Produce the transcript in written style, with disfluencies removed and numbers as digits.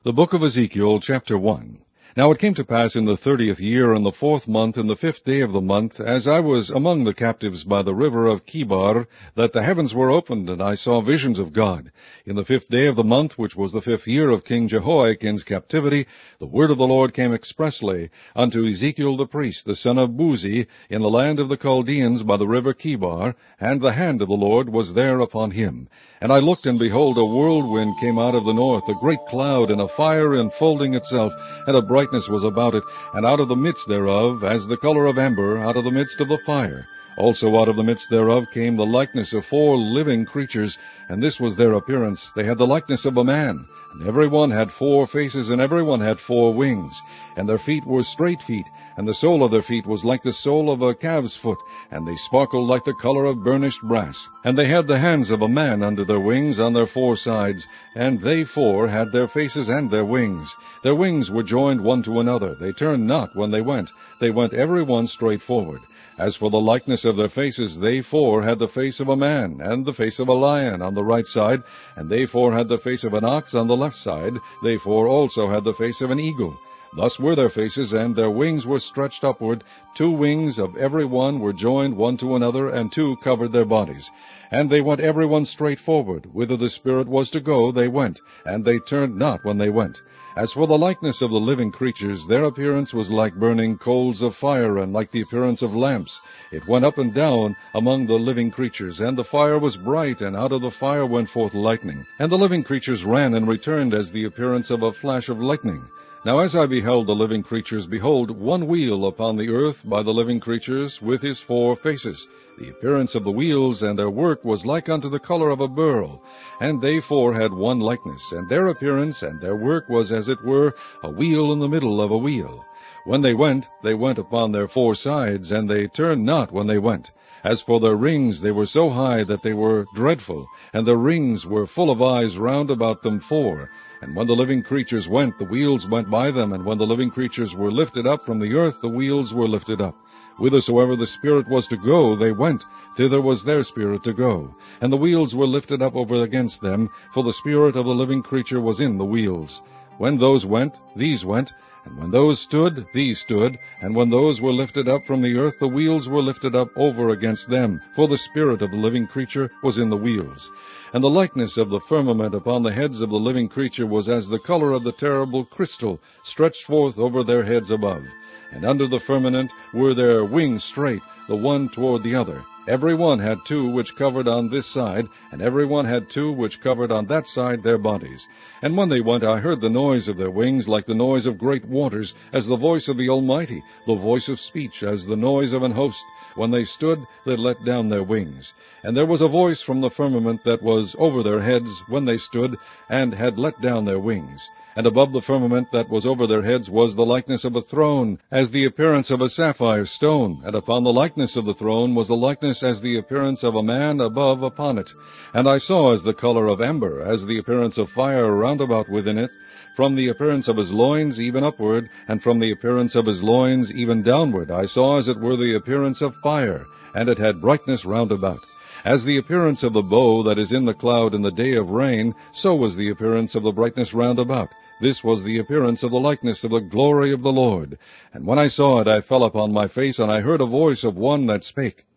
The book of Ezekiel, chapter 1. Now it came to pass in the 30th year, in the 4th month, in the 5th day of the month, as I was among the captives by the river of Chebar, that the heavens were opened, and I saw visions of God. In the 5th day of the month, which was the 5th year of King Jehoiakim's captivity, the word of the Lord came expressly unto Ezekiel the priest, the son of Buzi, in the land of the Chaldeans by the river Chebar, and the hand of the Lord was there upon him. And I looked, and behold, a whirlwind came out of the north, a great cloud, and a fire enfolding itself, and a brightness was about it, and out of the midst thereof, as the color of amber, out of the midst of the fire. Also out of the midst thereof came the likeness of 4 living creatures, and this was their appearance. They had the likeness of a man, and every one had 4 faces, and every one had 4 wings. And their feet were straight feet, and the sole of their feet was like the sole of a calf's foot, and they sparkled like the color of burnished brass. And they had the hands of a man under their wings on their 4 sides, and they 4 had their faces and their wings. Their wings were joined one to another. They turned not when they went every one straight forward. As for the likeness of their faces, they 4 had the face of a man, and the face of a lion on the right side, and they 4 had the face of an ox on the left side. They 4 also had the face of an eagle. Thus were their faces, and their wings were stretched upward. 2 wings of every one were joined one to another, and 2 covered their bodies. And they went every one straight forward. Whither the Spirit was to go, they went, and they turned not when they went. As for the likeness of the living creatures, their appearance was like burning coals of fire, and like the appearance of lamps. It went up and down among the living creatures, and the fire was bright, and out of the fire went forth lightning. And the living creatures ran and returned as the appearance of a flash of lightning. Now as I beheld the living creatures, behold, one wheel upon the earth by the living creatures, with his 4 faces. The appearance of the wheels and their work was like unto the color of a beryl. And they 4 had one likeness, and their appearance and their work was as it were a wheel in the middle of a wheel. When they went upon their 4 sides, and they turned not when they went. As for their rings, they were so high that they were dreadful, and their rings were full of eyes round about them 4. And when the living creatures went, the wheels went by them, and when the living creatures were lifted up from the earth, the wheels were lifted up. Whithersoever the Spirit was to go, they went, thither was their spirit to go. And the wheels were lifted up over against them, for the spirit of the living creature was in the wheels. When those went, these went, and when those stood, these stood, and when those were lifted up from the earth, the wheels were lifted up over against them, for the spirit of the living creature was in the wheels. And the likeness of the firmament upon the heads of the living creature was as the color of the terrible crystal, stretched forth over their heads above. And under the firmament were their wings straight, the one toward the other. Every one had 2 which covered on this side, and every one had 2 which covered on that side their bodies. And when they went, I heard the noise of their wings like the noise of great waters, as the voice of the Almighty, the voice of speech, as the noise of an host. When they stood, they let down their wings. And there was a voice from the firmament that was over their heads when they stood, and had let down their wings. And above the firmament that was over their heads was the likeness of a throne, as the appearance of a sapphire stone. And upon the likeness of the throne was the likeness as the appearance of a man above upon it. And I saw as the color of amber, as the appearance of fire round about within it, from the appearance of his loins even upward, and from the appearance of his loins even downward. I saw as it were the appearance of fire, and it had brightness round about. As the appearance of the bow that is in the cloud in the day of rain, so was the appearance of the brightness round about. This was the appearance of the likeness of the glory of the Lord. And when I saw it, I fell upon my face, and I heard a voice of one that spake.